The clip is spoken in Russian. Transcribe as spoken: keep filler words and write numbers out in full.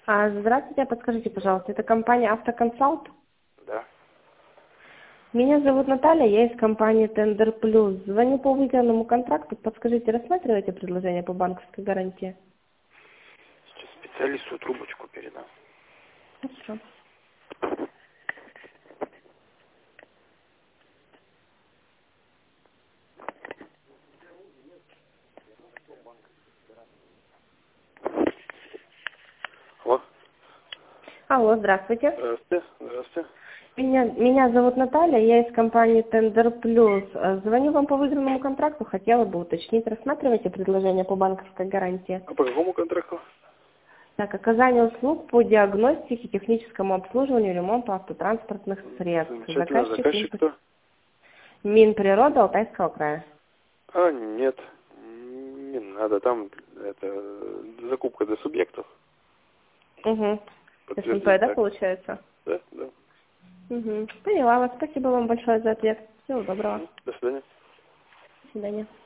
А, здравствуйте, подскажите, пожалуйста, это компания «Автоконсалт»? Да. Меня зовут Наталья, я из компании «Тендер Плюс». Звоню по выделенному контракту. Подскажите, рассматриваете предложение по банковской гарантии? Сейчас специалисту трубочку передам. Хорошо. Алло. Алло, здравствуйте. Здравствуйте. Здравствуйте. Меня, меня зовут Наталья, я из компании «Тендер Плюс». Э, Звоню вам по выигранному контракту, хотела бы уточнить, рассматриваете предложение по банковской гарантии? А по какому контракту? Так, оказание услуг по диагностике, техническому обслуживанию, ремонту автотранспортных средств. Замечательно. Заказчик Заказчик Мин- кто? Минприрода Алтайского края. А, нет. Не надо. Там это закупка для субъектов. Угу. СНП, Подтвердить да, так. получается? Да, да. Угу. Поняла вас. Спасибо вам большое за ответ. Всего доброго. Мгм. До свидания. До свидания.